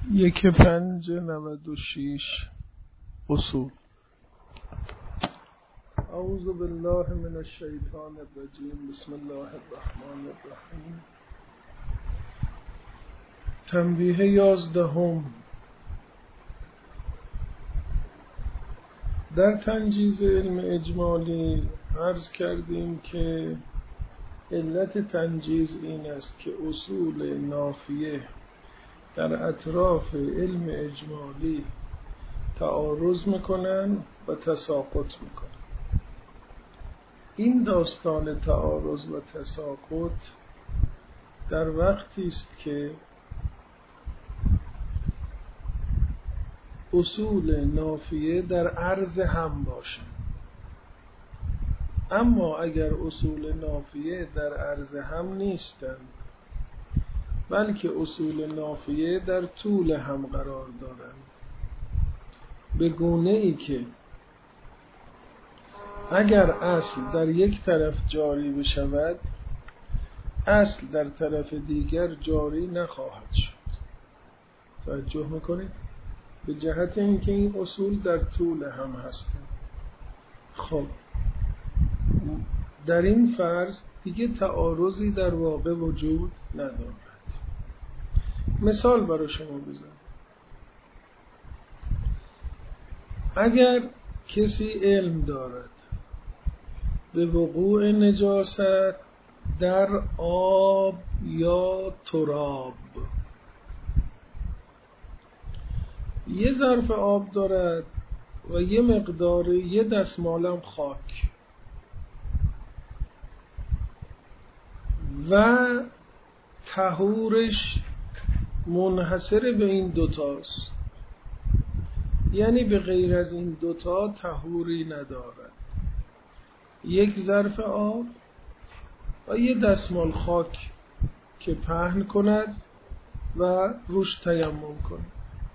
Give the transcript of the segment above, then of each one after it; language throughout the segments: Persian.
1.5.96 اصول. اعوذ بالله من الشیطان الرجیم. بسم الله الرحمن الرحیم. تنبیه 11. در تنجیز علم اجمالی عرض کردیم که علت تنجیز این است که اصول نافیه در اطراف علم اجمالی تعارض میکنن و تساقط میکنن. این داستان تعارض و تساقط در وقتی است که اصول نافیه در عرض هم باشند. اما اگر اصول نافیه در عرض هم نیستند بلکه اصول نافیه در طول هم قرار دارند، به گونه ای که اگر اصل در یک طرف جاری بشود اصل در طرف دیگر جاری نخواهد شد. توجه میکنید؟ به جهت اینکه این اصول در طول هم هستند. خب در این فرض دیگه تعارضی در واقع وجود ندارد. مثال برای شما بزنم. اگر کسی علم دارد به وقوع نجاست در آب یا تراب، یه ظرف آب دارد و یه مقدار یه دستمالم خاک و طهورش منحصر به این دوتاست، یعنی به غیر از این دوتا طهوری ندارد. یک ظرف آب و یه دستمال خاک که پهن کند و روش تیمم کند،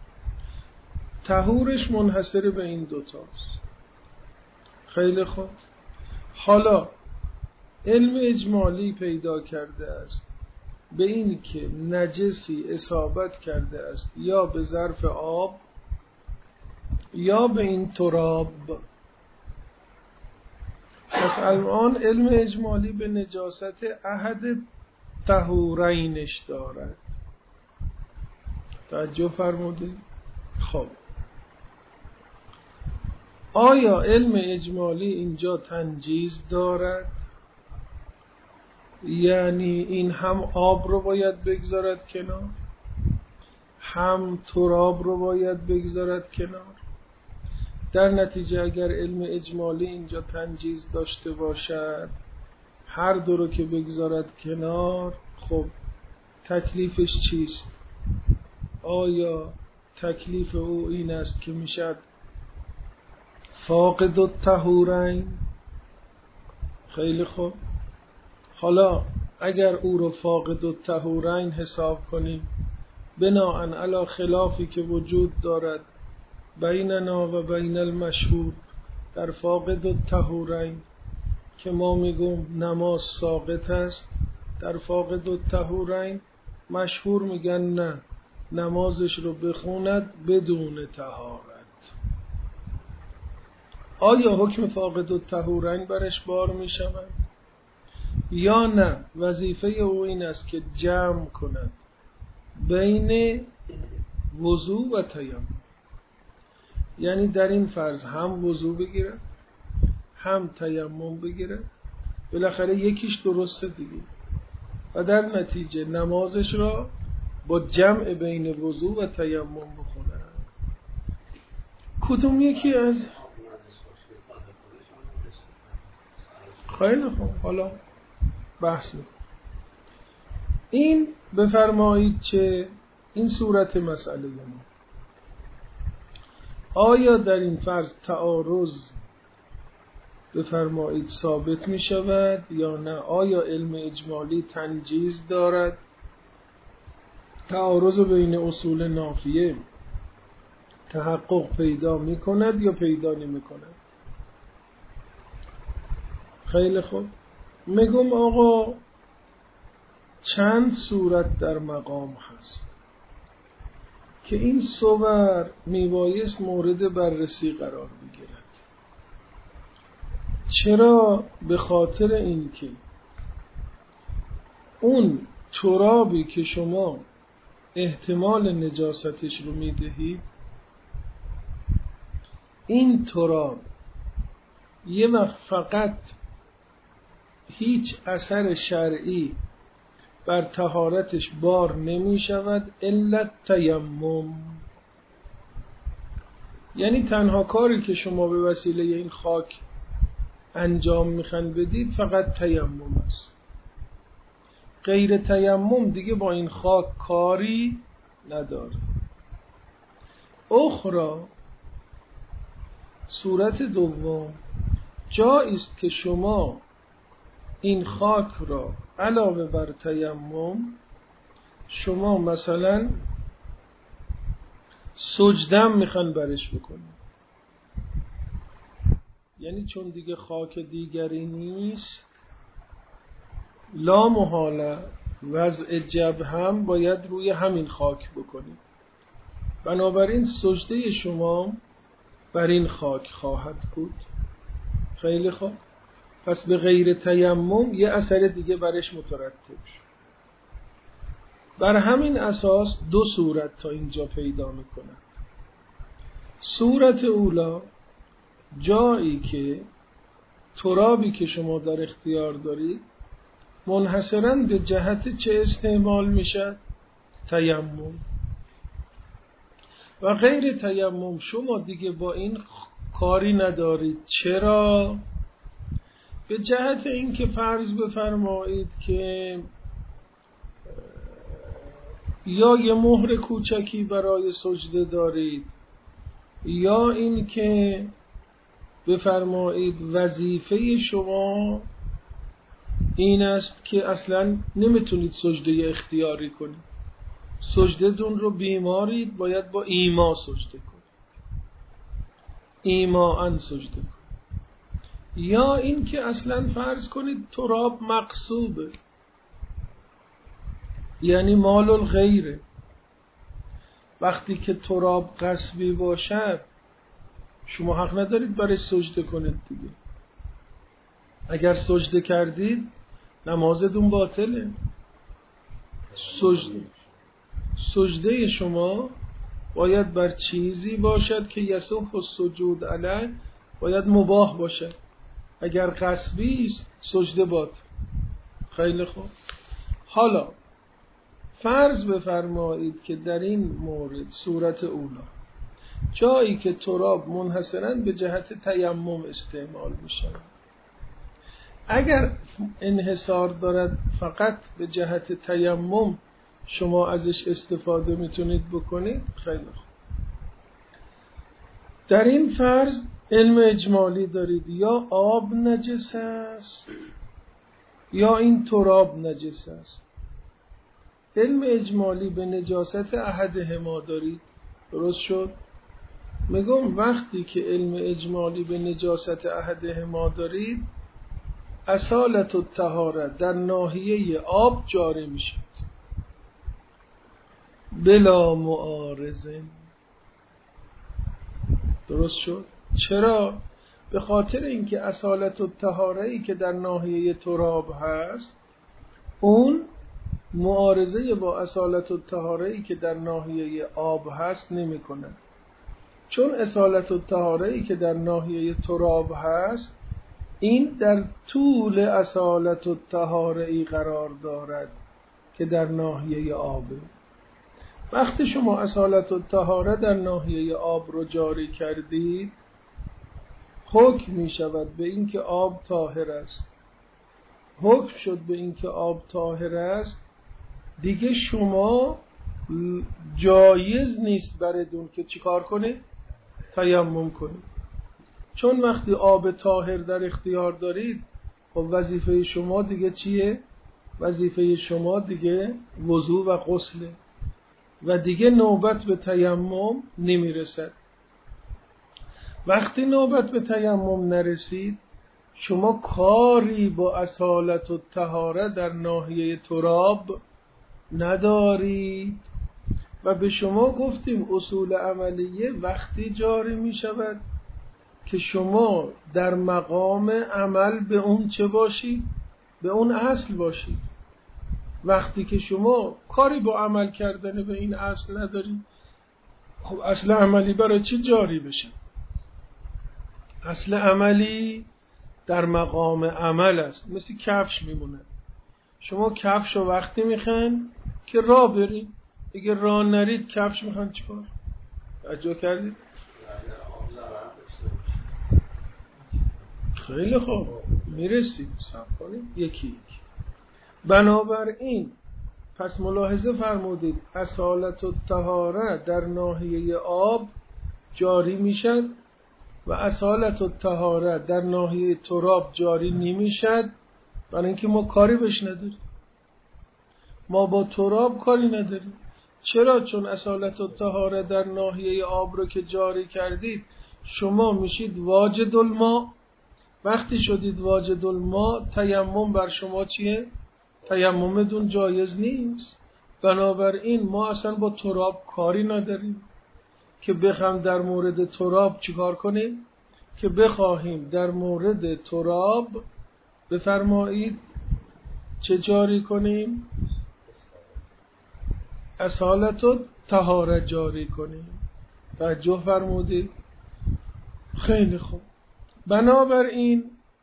طهورش منحصر به این دوتاست. خیلی خوب. حالا علم اجمالی پیدا کرده است به این که نجسی اصابت کرده است یا به ظرف آب یا به این تراب. پس الان علم اجمالی به نجاست احد طهورینش دارد. توجه فرمودید؟ خب آیا علم اجمالی اینجا تنجیز دارد؟ یعنی این هم آب رو باید بگذارد کنار، هم تراب رو باید بگذارد کنار. در نتیجه اگر علم اجمالی اینجا تنجیز داشته باشد، هر دو رو که بگذارد کنار، خب تکلیفش چیست؟ آیا تکلیف او این است که میشد فاقد الطهورین؟ خیلی خوب. حالا اگر او رو فاقد الطهورین حساب کنیم بناءً علی خلافی که وجود دارد بیننا و بین المشهور در فاقد الطهورین که ما میگم نماز ساقط است، در فاقد الطهورین مشهور میگن نه، نمازش رو بخوند بدون طهارت. آیا حکم فاقد الطهورین برش بار میشود یا نه؟ وظیفه او این است که جمع کند بین وضو و تیمم، یعنی در این فرض هم وضو بگیرد هم تیمم بگیرد، بالاخره یکیش درسته دیگه، و در نتیجه نمازش را با جمع بین وضو و تیمم بخونه. کدوم یکی از خیلی خوب، حالا بحث میکنم. این بفرمایید چه این صورت مسئله ما. آیا در این فرض تعارض بفرمایید ثابت می شود یا نه؟ آیا علم اجمالی تنجیز دارد؟ تعارض بین اصول نافیه تحقق پیدا می کند یا پیدا نمی کند؟ خیلی خوب. میگم آقا چند صورت در مقام هست که این صور میبایست مورد بررسی قرار بگیرد. چرا؟ به خاطر اینکه اون ترابی که شما احتمال نجاستش رو میدهید، این تراب یه وقت فقط هیچ اثر شرعی بر طهارتش بار نمی شود الا تیمم. یعنی تنها کاری که شما به وسیله این خاک انجام میخواین بدید فقط تیمم است. غیر تیمم دیگه با این خاک کاری نداره. اخرى صورت دوم، جایی است که شما این خاک را علاوه بر تیمم شما مثلا سجدم میخوان برش بکنید. یعنی چون دیگه خاک دیگری نیست، لا محاله وضع جبهه هم باید روی همین خاک بکنید. بنابراین سجده شما بر این خاک خواهد بود. خیلی خوب. پس به غیر تیمم یه اثر دیگه برش مترتب شد. بر همین اساس دو صورت تا اینجا پیدا میکند. صورت اولا، جایی که ترابی که شما در اختیار دارید منحصراً به جهت چه استعمال میشد؟ تیمم. و غیر تیمم شما دیگه با این کاری ندارید. چرا؟ به جهت اینکه فرض بفرمایید که یا یه مهر کوچکی برای سجده دارید، یا اینکه بفرمایید وظیفه شما این است که اصلا نمیتونید سجده اختیاری کنید. سجده دون رو بیمارید، باید با ایما سجده کنید، ایماً سجده کنید. یا این که اصلا فرض کنید تراب مقصوبه، یعنی مال الغیره. وقتی که تراب غصبی باشد شما حق ندارید برای سجده کنید دیگه. اگر سجده کردید نمازتون باطله. سجده شما باید بر چیزی باشد که یصح السجود علیه، باید مباح باشد. اگر غصبی است سجده باطل. خیلی خوب. حالا فرض بفرمایید که در این مورد صورت اولا، جایی که تراب منحصراً به جهت تیمم استعمال میشه، اگر انحصار دارد فقط به جهت تیمم شما ازش استفاده میتونید بکنید. خیلی خوب. در این فرض علم اجمالی دارید، یا آب نجس است یا این تراب نجس است. علم اجمالی به نجاست احدهما دارید. درست شد؟ میگم وقتی که علم اجمالی به نجاست احدهما دارید، اصالت الطهارت در ناحیه آب جاری میشد بلا معارضه. درست شد؟ چرا؟ به خاطر اینکه اصالت الطهاره‌ای که در ناحیه تراب هست اون معارضه با اصالت الطهاره‌ای که در ناحیه آب هست نمی کنه. چون اصالت الطهاره‌ای که در ناحیه تراب هست این در طول اصالت الطهاره‌ای قرار دارد که در ناحیه آبه. وقتی شما اصالت الطهاره در ناحیه آب رو جاری کردید، حکم می شود به اینکه آب طاهر است. حکم شد به اینکه آب طاهر است، دیگه شما جایز نیست بردون که چیکار کنید؟ تیمم کنید. چون وقتی آب طاهر در اختیار دارید، خب وظیفه شما دیگه چیه؟ وظیفه شما دیگه وضو و غسله و دیگه نوبت به تیمم نمیرسد. وقتی نوبت به تیمم نرسید، شما کاری با اصالت الطهاره در ناحیه تراب ندارید و به شما گفتیم اصول عملیه وقتی جاری می شود که شما در مقام عمل به اون چه باشید؟ به اون اصل باشید. وقتی که شما کاری با عمل کردن به این اصل ندارید، خب اصل عملی برای چی جاری بشه؟ اصل عملی در مقام عمل است، مثل کفش میمونه. شما کفش رو وقتی میخواین که راه برید، اگه راه نرید کفش میخواین چیکار؟ توجه کردید؟ خیلی خوب میرسید. صبر کنید یکی یکی. بنابراین پس ملاحظه فرمودید اصالت و طهاره در ناحیه آب جاری میشد و اصالت و طهاره در ناحیه تراب جاری نمیشد، برای اینکه ما کاری بهش نداریم. ما با تراب کاری نداریم. چرا؟ چون اصالت و طهاره در ناحیه آب رو که جاری کردید شما میشید واجد الماء. وقتی شدید واجد الماء تیمم بر شما چیه؟ تیممتون جایز نیست. بنابراین ما اصلا با تراب کاری نداریم که بخوایم در مورد تراب چیکار کنیم؟ که بخواهیم در مورد تراب بفرمایید چه جاری کنیم؟ اصالت و طهارت جاری کنیم. توجه فرمودید؟ خیلی خوب. بنابراین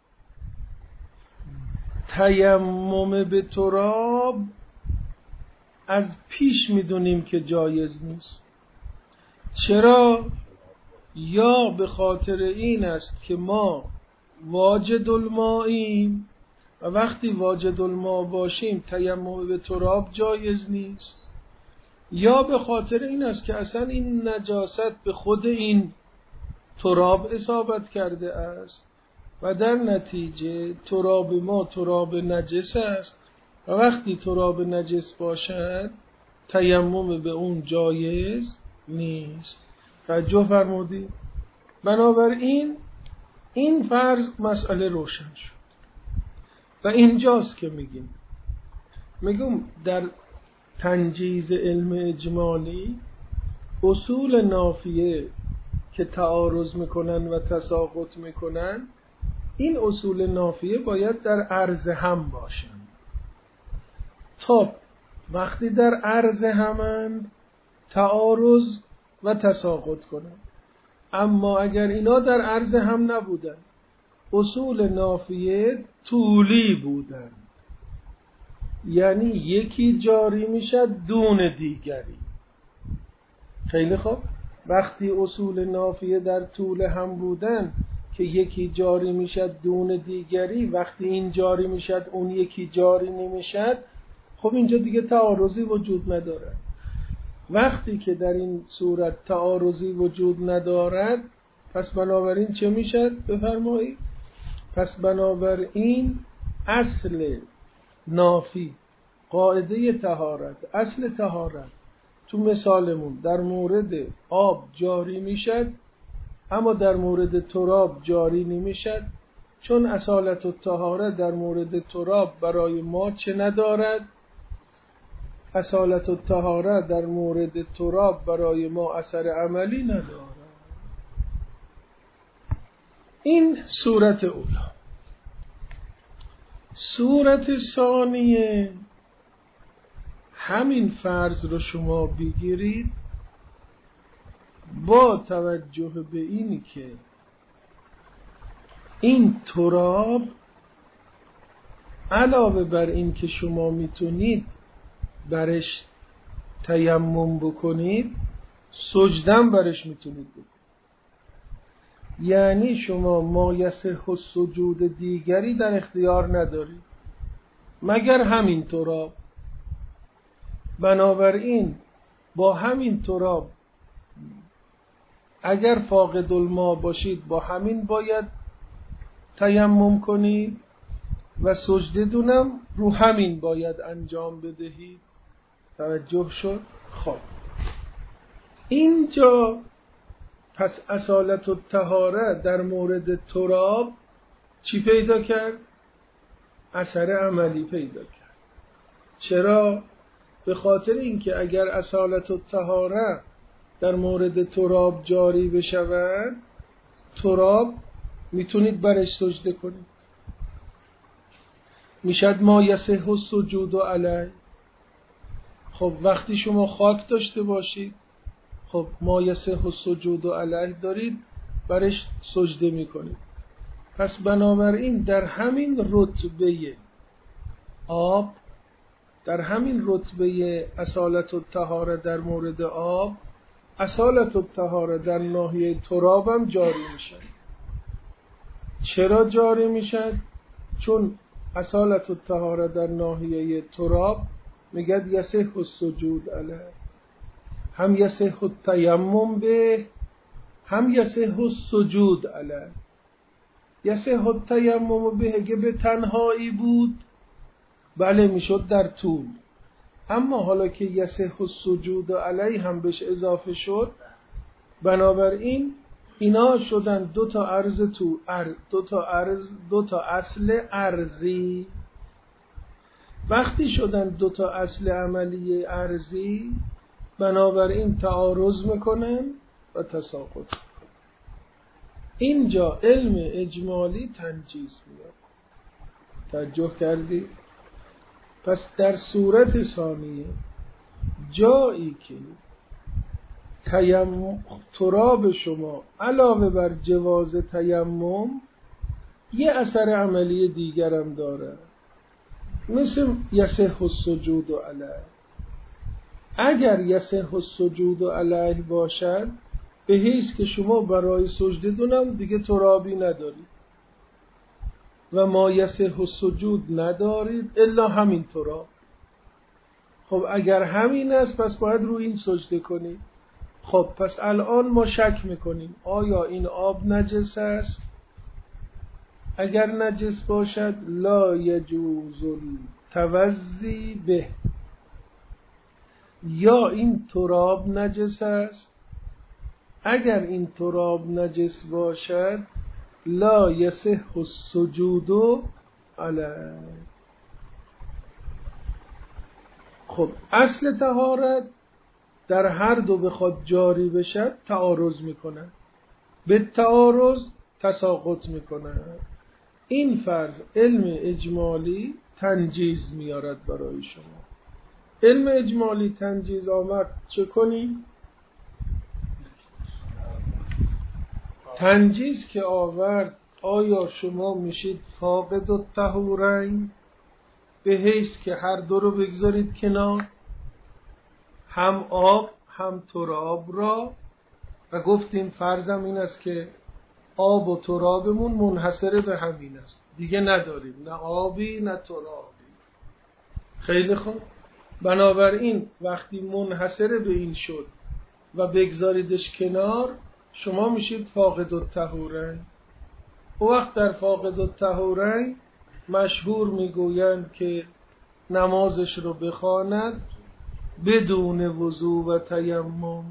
تیمم به تراب از پیش میدونیم که جایز نیست. چرا؟ یا به خاطر این است که ما واجد المائیم و وقتی واجد الماء باشیم تیمم به تراب جایز نیست، یا به خاطر این است که اصلا این نجاست به خود این تراب اصابت کرده است و در نتیجه تراب ما تراب نجس است و وقتی تراب نجس باشد تیمم به اون جایز نیست. توجه فرمودید؟ بنابراین این فرض مسئله روشن شد و اینجاست که میگم در تنجیز علم اجمالی اصول نافیه که تعارض میکنن و تساقط میکنن، این اصول نافیه باید در عرض هم باشن. تا وقتی در عرض همند تعارض و تساقط کنن. اما اگر اینا در عرض هم نبودن، اصول نافیه طولی بودن، یعنی یکی جاری میشد دون دیگری. خیلی خوب. وقتی اصول نافیه در طول هم بودن که یکی جاری میشد دون دیگری، وقتی این جاری میشد اون یکی جاری نمیشد، خب اینجا دیگه تعارضی وجود نداره. وقتی که در این صورت تعارضی وجود ندارد، پس بنابراین چه میشد؟ بفرمایید. پس بنابراین اصل نافی، قاعده طهارت، اصل طهارت تو مثالمون در مورد آب جاری میشد اما در مورد تراب جاری نمیشد، چون اصالت الطهاره در مورد تراب برای ما چه ندارد؟ اصالت الطهاره در مورد تراب برای ما اثر عملی ندارد. این صورت اولا. صورت ثانیه، همین فرض رو شما بگیرید با توجه به اینی که این تراب علاوه بر این که شما میتونید برش تیمم بکنید، سجدم برش میتونید بکنید. یعنی شما ما یصح السجود دیگری در اختیار ندارید مگر همین تراب. بنابراین با همین تراب اگر فاقد الماء باشید با همین باید تیمم کنید و سجده دونم رو همین باید انجام بدهید. توجه شد؟ خب اینجا پس اصالت الطهاره در مورد تراب چی پیدا کرد؟ اثر عملی پیدا کرد. چرا؟ به خاطر اینکه اگر اصالت الطهاره در مورد تراب جاری بشود، تراب میتونید برش سجده کنید، میشد ما یصح السجود علیه. خب وقتی شما خاک داشته باشید، خب ما یصح السجود علیه دارید، برش سجده میکنید. پس بنابراین در همین رتبه آب، در همین رتبه اصالت الطهاره در مورد آب، اصالت الطهاره در ناحیه تراب هم جاری میشه. چرا جاری میشه؟ چون اصالت الطهاره در ناحیه تراب میگه یصح السجود علیه، هم یصح التیمم به، هم یصح السجود علیه. یصح التیمم به اگه به تنهایی بود بله میشد در طول، اما حالا که یصح السجود علیه هم بهش اضافه شد، بنابراین اینا شدن دو تا اصل ارضی. وقتی شدن دو تا اصل عملی ارضی، بنابراین تعارض میکنن و تساقط میکنن. اینجا علم اجمالی تنجیز میاد. توجه کردی؟ پس در صورت ثانیه جایی که تراب شما علاوه بر جواز تیمم یه اثر عملی دیگرم داره، مثل یصح السجود علیه. اگر یصح السجود علیه باشد، به حیث که شما برای سجده دونم دیگه ترابی ندارید و ما یصح السجود ندارید الا همین تراب. خب اگر همین است پس باید روی این سجده کنید. خب پس الان ما شک میکنیم آیا این آب نجس است؟ اگر نجس باشد لا یجوز التوضی به، یا این تراب نجس است. اگر این تراب نجس باشد لا یصح السجود علیه. خب اصل طهارت در هر دو بخواد جاری بشد تعارض میکنه، به تعارض تساقط میکنه. این فرض علم اجمالی تنجیز میارد برای شما. علم اجمالی تنجیز آمد چه کنیم؟ تنجیز که آورد، آیا شما میشید فاقد الطهورین به حیث که هر دو رو بگذارید کنار، هم آب هم تراب را، و گفتیم فرضم این است که آب و ترابمون منحصر به همین است، دیگه نداریم نه آبی نه ترابی. خیلی خوب، بنابراین وقتی منحصر به این شد و بگذاریدش کنار، شما میشید فاقد الطهورین. او وقت در فاقد الطهورین مشهور میگویند که نمازش رو بخواند بدون وضو و تیمم،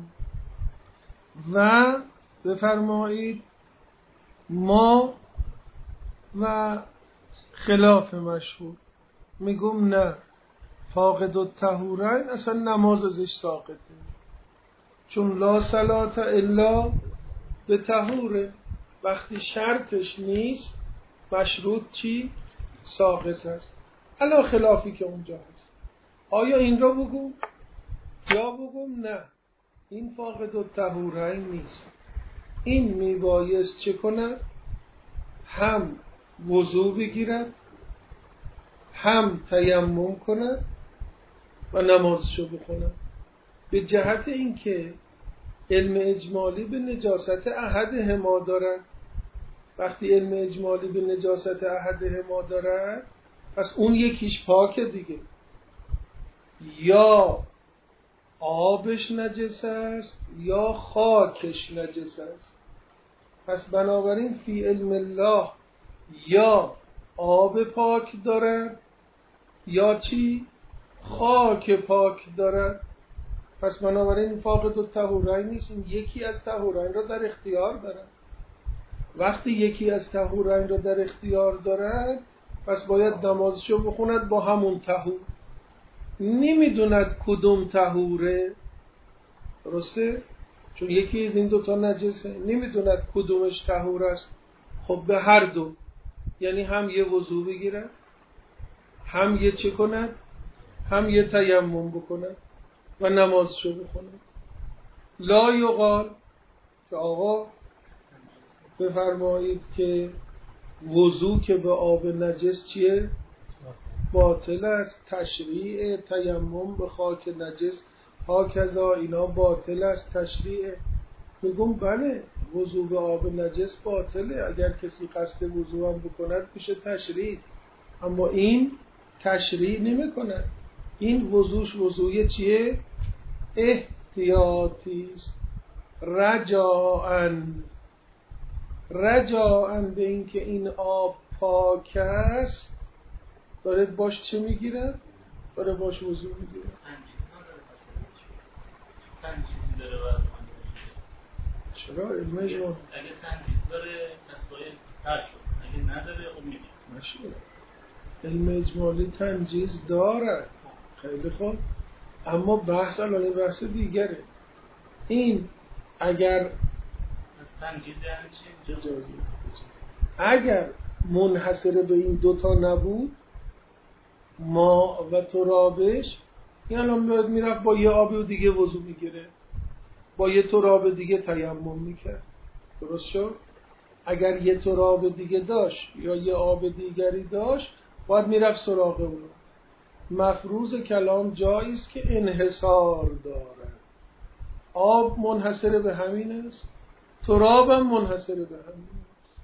و بفرمایید ما و خلاف مشهور میگم نه، فاقد الطهورین اصلا نماز ازش ساقطه، چون لا صلاة الا به طهوره. وقتی شرطش نیست مشروط چی؟ ساقط است. الا خلافی که اونجا هست. آیا این رو بگم یا بگم نه این فاقد الطهورین نیست؟ این میبایست چه کند؟ هم وضو بگیرد، هم تیمم کند و نمازشو بخوند. به جهت اینکه علم اجمالی به نجاست احدهما دارد. وقتی علم اجمالی به نجاست احدهما دارد، پس اون یکیش پاکه دیگه، یا آبش نجس است یا خاکش نجس است. پس بنابراین فی علم الله یا آب پاک دارد یا چی؟ خاک پاک دارد. پس بنابراین فاقد الطهورین نیست، این یکی از طهورین را در اختیار دارد. وقتی یکی از طهورین را در اختیار دارد، پس باید نمازشو بخوند با همون طهور. نمیدوند کدوم طهوره، درسته؟ چون یکی از این دوتا نجسه، نمیدوند کدومش طهور است. خب به هر دو، یعنی هم یه وضو بگیرد، هم یه چه کند، هم یه تیمم بکند و نمازشو بخوند. لا یقال که آقا بفرمایید که وضو که به آب نجس چیه؟ باطل است. تشریع تیمم به خاک نجس هاکذا اینا باطل است. تشریع میگم بله وضو به آب نجس باطله، اگر کسی قصد وضو هم بکند میشه تشریع، اما این تشریع نمی کند. این وضوش وضوی چیه؟ احتیاطی است. رجاءً به این که این آب پاک است داره باش چه میگیرد؟ داره باش وضو میگیرد. تنجیزی داره باید چرا؟ علم اجمالی اگه تنجیز داره پس باید ترک شد، اگه نداره خب میگه نشده. علم اجمالی تنجیز دارد، خیلی خوب، اما بحث الان بحث دیگره. این اگر تنجیز یعنی چی؟ اگر منحصر به این دوتا نبود، ما و ترابش، این الان میرفت با یه آبی و دیگه وضو میگیره، با یه تراب دیگه تیمم میکرد، درست شد؟ اگر یه تراب دیگه داشت یا یه آب دیگری داشت باید میرفت سراغ اون. مفروض کلام جایی است که انحصار دارد. آب منحصر به همین است، تراب هم منحصر به همین است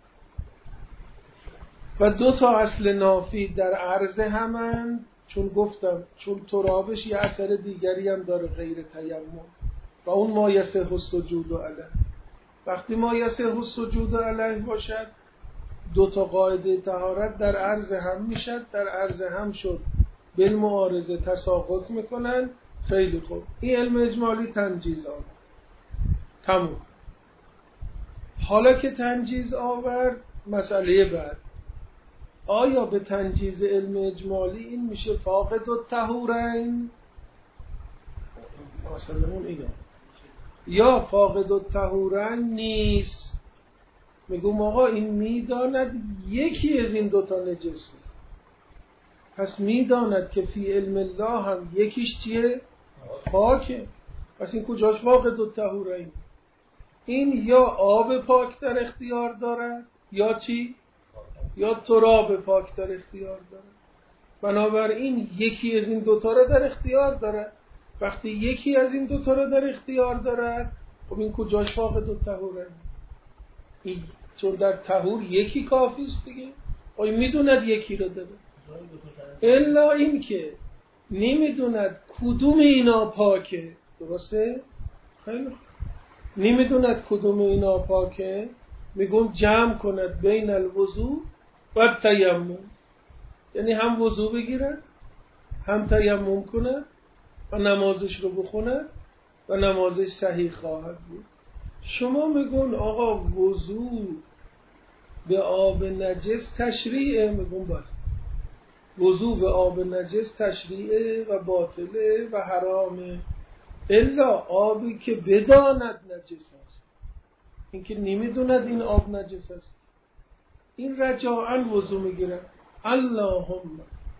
و دو تا اصل نافی در عرض همند. چون گفتم چون ترابش یه اثر دیگری هم داره غیر تیمم و اون ما یصح السجود علیه. وقتی ما یصح السجود علیه باشد دو تا قاعده طهارت در عرض هم میشد، در عرض هم شد بالمعارضه تساقط میکنن. خیلی خوب، این علم اجمالی تنجیز آورد، تموم. حالا که تنجیز آورد، مسئله بعد آیا به تنجیز علم اجمالی این میشه فاقد الطهورین؟ مثلا اون اینا یا فاقد الطهورین نیست؟ میگم آقا این میداند یکی از این دوتا نجسه، پس میداند که فی علم الله هم یکیش چیه؟ پاکه. پس این کجاش فاقد الطهورین؟ این یا آب پاک در اختیار دارد یا چی؟ یا تراب پاک در اختیار دارد. بنابراین یکی از این دوتا را در اختیار دارد. وقتی یکی از این دوتا را در اختیار دارد، خب این کجاش فاقد الطهورین؟ این چون در طهور یکی کافی است دیگه. آیا میدوند یکی را داره؟ الا این که نمیدوند کدوم اینا پاکه، درسته؟ خیلی نمیدوند کدوم اینا پاکه، میگم جمع کند بین الوضو و تیمم، یعنی هم وضو بگیرد هم تیمم کند و نمازش رو بخوند و نمازش صحیح خواهد بود. شما میگون آقا وضو به آب نجس تشریعه، میگون بله وضو به آب نجس تشریعه و باطله و حرامه، الا آبی که بداند نجس است. این که نمیدوند این آب نجس است، این رجاءً وضو میگیره. اللهم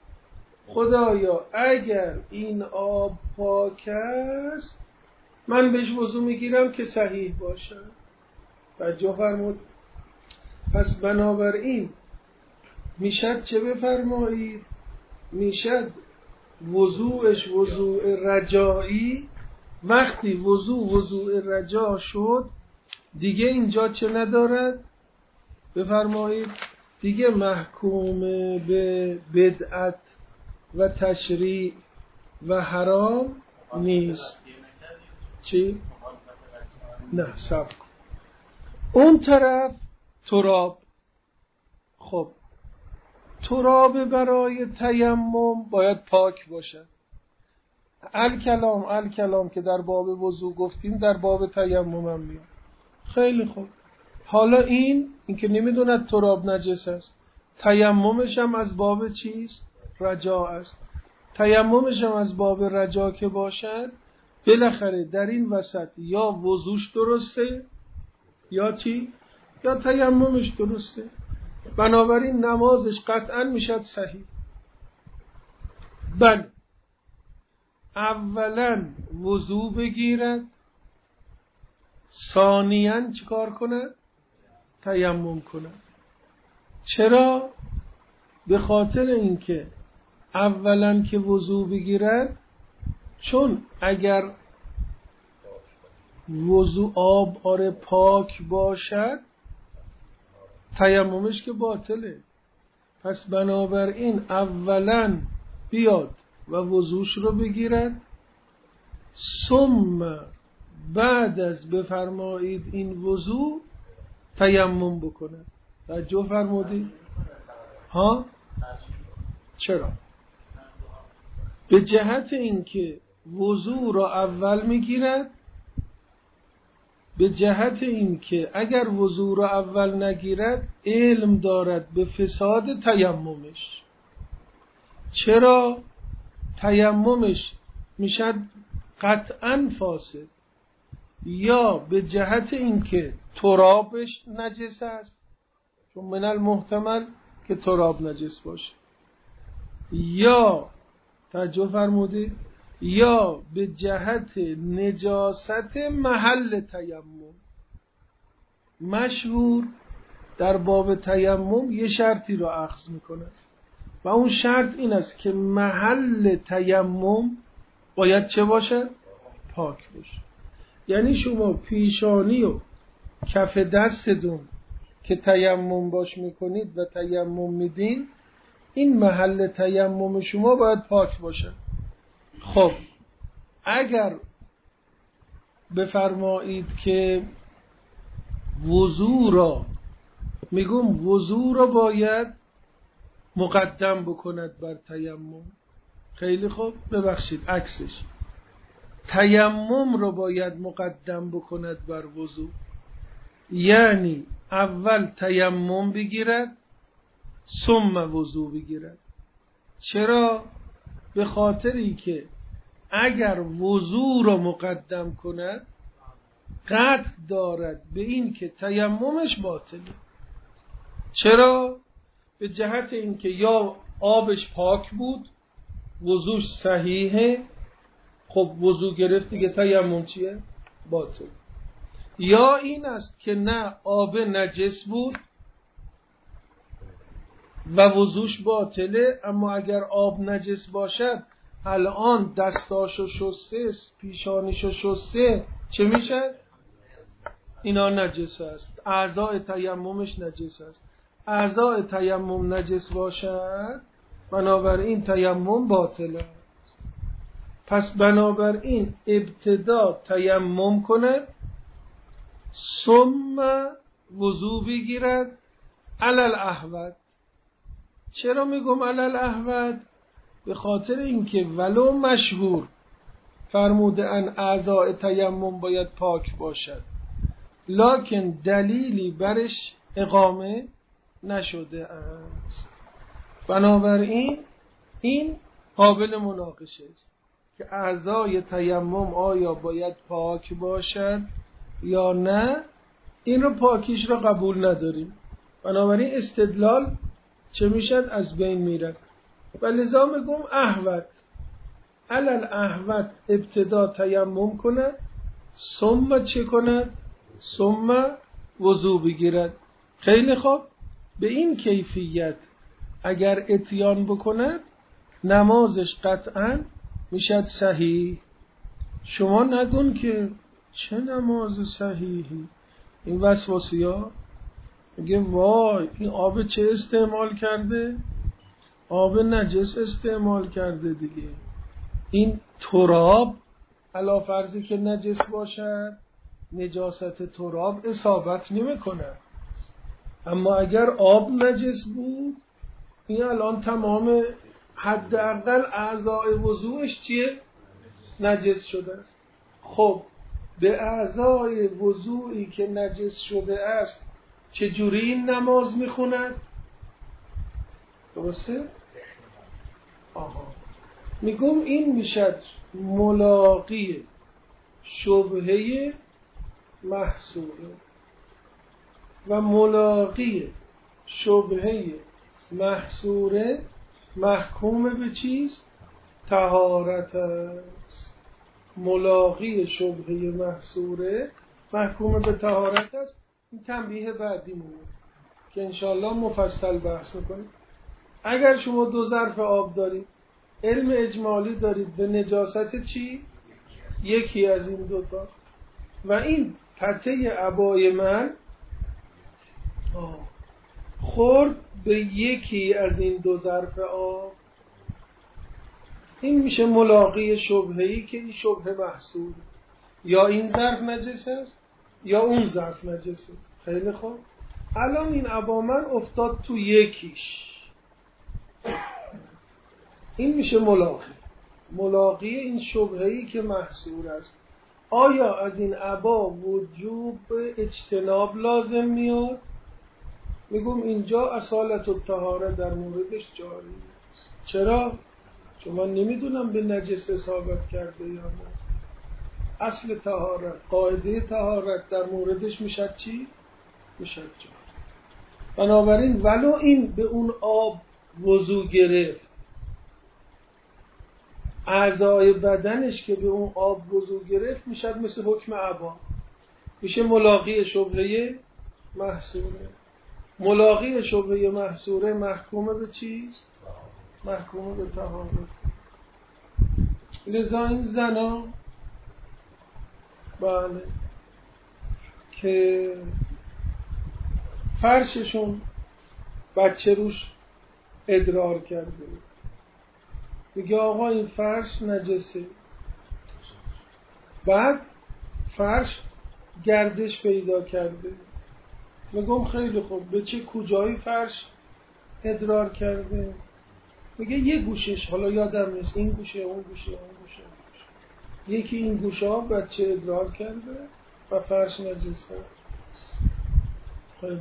خدایا اگر این آب پاک است من بهش وضو میگیرم که صحیح باشه. توجه فرمود. پس بنابراین میشد چه بفرمایید؟ میشد وضوعش وضوع رجایی. وقتی وضوع رجا شد دیگه اینجا چه ندارد؟ بفرمایید دیگه محکوم به بدعت و تشریع و حرام نیست. چی؟ نه صبر کن. اون طرف تراب، خب تراب برای تیمم باید پاک باشد. الکلام که در باب وضو گفتیم در باب تیمم هم میاد. خیلی خوب، حالا این که نمیدوند تراب نجس است، تیممش هم از باب چیست؟ رجاء است. تیممش هم از باب رجا که باشد، بالاخره در این وسط یا وضوش درسته یا چی؟ یا تیممش درسته. بنابراین نمازش قطعا میشد صحیح. بله، اولا وضو بگیرد، ثانیاً چیکار کند؟ تیمم کند. چرا؟ به خاطر اینکه اولا که وضو بگیرد، چون اگر وضو آب پاک باشد تیممش که باطله. پس بنابراین اولا بیاد و وضوش رو بگیرد، ثم بعد از بفرمایید این وضو تیمم بکنه. توجه فرمودید؟ ها؟ چرا؟ به جهت اینکه وضو را اول میگیرد، به جهت اینکه اگر وضو را اول نگیرد علم دارد به فساد تیممش. چرا؟ تیممش میشد قطعا فاسد، یا به جهت اینکه ترابش نجس است، چون من المحتمل که تراب نجس باشه، یا توجه فرمودید، یا به جهت نجاست محل تیمم. مشهور در باب تیمم یه شرطی رو اخذ میکنه و اون شرط این است که محل تیمم باید چه باشه؟ پاک باشه. یعنی شما پیشانی و کف دستتون که تیمم باش میکنید و تیمم میدین، این محل تیمم شما باید پاک باشه. خب اگر بفرمایید که وضو را، میگم وضو را باید مقدم بکند بر تیمم. خیلی خوب، ببخشید عکسش، تیمم را باید مقدم بکند بر وضو. یعنی اول تیمم بگیرد ثم وضو بگیرد. چرا؟ به خاطری که اگر وضو را مقدم کند قطع دارد به این که تیممش باطله. چرا؟ به جهت اینکه یا آبش پاک بود، وضوش صحیحه، خب وضو گرفت دیگه تیمم چیه؟ باطل. یا این است که نه، آب نجس بود و وضوش باطله، اما اگر آب نجس باشد الان دستاشو شسته، پیشانیشو شسته، چه میشه؟ اینا نجس است، اعضای تیممش نجس است. اعضای تیمم نجس باشد بنابراین تیمم باطل است. پس بنابراین ابتدا تیمم کند ثم وضو بگیرد علی الاحوط. چرا میگم علی الاحوط؟ به خاطر اینکه ولو مشهور فرموده ان اعضای تیمم باید پاک باشد، لکن دلیلی برش اقامه نشده است. بنابراین این قابل مناقشه است که اعضای تیمم آیا باید پاک باشد یا نه. این رو پاکیش رو قبول نداریم، بنابراین استدلال چه میشد؟ از بین میرد. و لذا میگم احوط، علل احوط ابتدا تیمم کند ثم چه کند؟ ثم وضو بگیرد. خیلی خوب، به این کیفیت اگر اتیان بکند نمازش قطعا میشد صحیح. شما نگون که چه نماز صحیحی، این وسواسی ها میگه وای این آب چه استعمال کرده؟ آب نجس استعمال کرده دیگه. این تراب علا فرضی که نجس باشد، نجاست تراب اصابت نمی کند، اما اگر آب نجس بود این الان تمام حداقل اعضای وضوعش چیه؟ نجس شده است. خب به اعضای وضوعی که نجس شده است چجوری این نماز میخوند؟ درسته؟ آها. میگم این میشد ملاقی شبهه محصوره و ملاقی شبهه محصوره محکوم به چیز؟ طهارت است. ملاقی شبهه محصوره محکوم به طهارت است. این تنبیه بعدیمونه که انشاءالله مفصل بحث میکنیم. اگر شما 2 ظرف آب دارید، علم اجمالی دارید به نجاست چی؟ یکی از این 2 تا و این پته عبای من خورد به یکی از این 2 ظرف آب، این میشه ملاقی شبهه‌ای که این شبهه محصول، یا این ظرف نجس است یا اون ظرف نجسه. خیلی خوب، الان این عبا من افتاد تو یکیش، این میشه ملاقی این شبهه‌ای که محصول است. آیا از این عبا وجوب اجتناب لازم میاد؟ میگم اینجا اصالت الطهاره در موردش جاری است. چرا؟ چون من نمیدونم به نجس اصابت کرده یا نه. اصل طهارت، قاعده طهارت در موردش میشد چی؟ میشد جاری. بنابراین ولو این به اون آب وضو گرفت، اعضای بدنش که به اون آب وضو گرفت میشد مثل حکم عبا، میشه ملاقی شبهه محصوره. ملاقی شبهه محصوره محکومه به چیست؟ محکومه به طهارت. لذا این زنا بله که فرششون بچه روش ادرار کرده، میگه آقا این فرش نجسه، بعد فرش گردش پیدا کرده، میگم خیلی خوب به چه کجایی فرش ادرار کرده؟ میگه یه گوشش، حالا یادم نیست این گوشه اون گوشه اون گوشه، یکی این گوشه ها بچه ادرار کرده و فرش نجسه. خیلی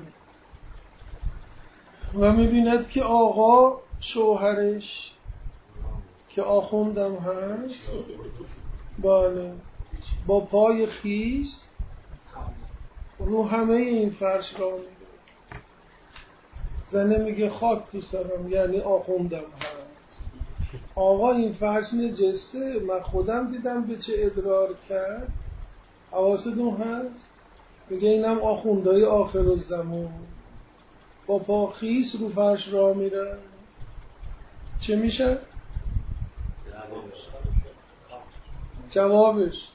و میبیند که آقا شوهرش که آخوندم هست بله با پای خیس رو همه این فرش را میده. زنه میگه خاک تو سرم، یعنی آخوندم هست. آقا این فرش نجسه، من خودم دیدم به چه ادرار کرد. حواستون هست؟ میگه اینم آخوندهای آخر الزمان با پا خیس رو فرش را میره. چه میشه؟ جوابش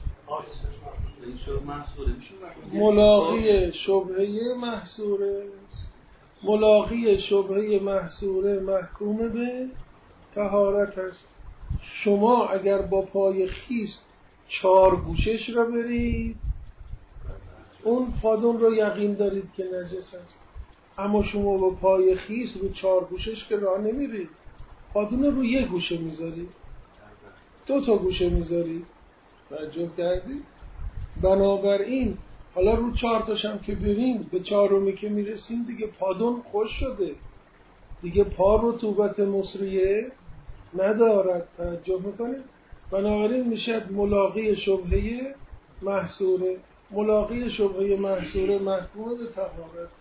ملاقی شبهه محصوره. ملاقی شبهه محصوره محکوم به طهارت است. شما اگر با پای خیس 4 گوشش را برید، اون پادون رو یقین دارید که نجس است. اما شما با پای خیس رو 4 گوشش که راه نمیرید، پادون رو 1 گوشه میذارید، 2 تا گوشه میذارید. توجه کردید؟ بنابراین حالا رو 4 تاشم که بریم، به 4می که میرسیم دیگه پادون خوش شده، دیگه پا رطوبت مصریه ندارد. توجه میکنید؟ بنابراین میشد ملاقی شبهه محصوره. ملاقی شبهه محصوره محکوم به طهارت.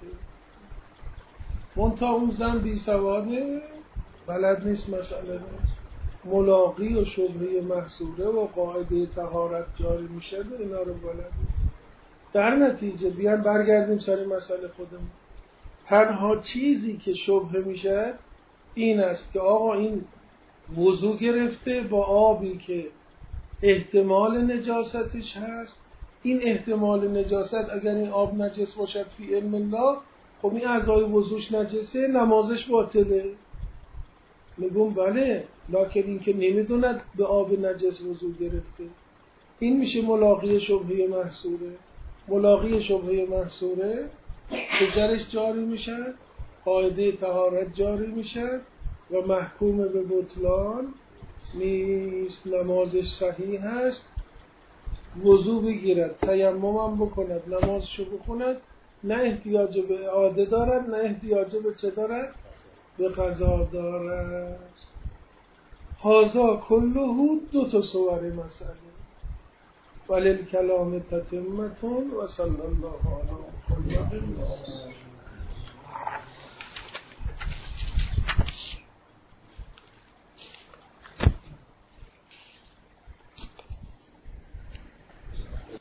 منتها اون زن بی سواده، بلد نیست مسئله ملاقی و شبهه محصوره و قاعده طهارت جاری میشه به اینا رو بلد. در نتیجه بیان برگردیم سر مسئله خودمون. تنها چیزی که شبهه میشه این است که آقا این وضو گرفته با آبی که احتمال نجاستش هست. این احتمال نجاست اگر این آب نجس باشد فی علم الله، خب این اعضای وضوش نجسه، نمازش باطله. میگم بله، لکن این که نمیدوند به آب نجس وضو گرفته. این میشه ملاقی شبهه محصوره. ملاقی شبهه محصوره شجرش جاری میشه، قاعده طهارت جاری میشه و محکوم به بطلان نیست. نمازش صحیح هست، وضو بگیرد، تیمم هم بکند، نمازشو بخوند، نه احتیاج به اعاده دارد، نه احتیاج به چه دارد؟ به قضا دارد. هازا کلهو 2 صور مسئله وللکلام تتمتون و صلی الله علی محمد.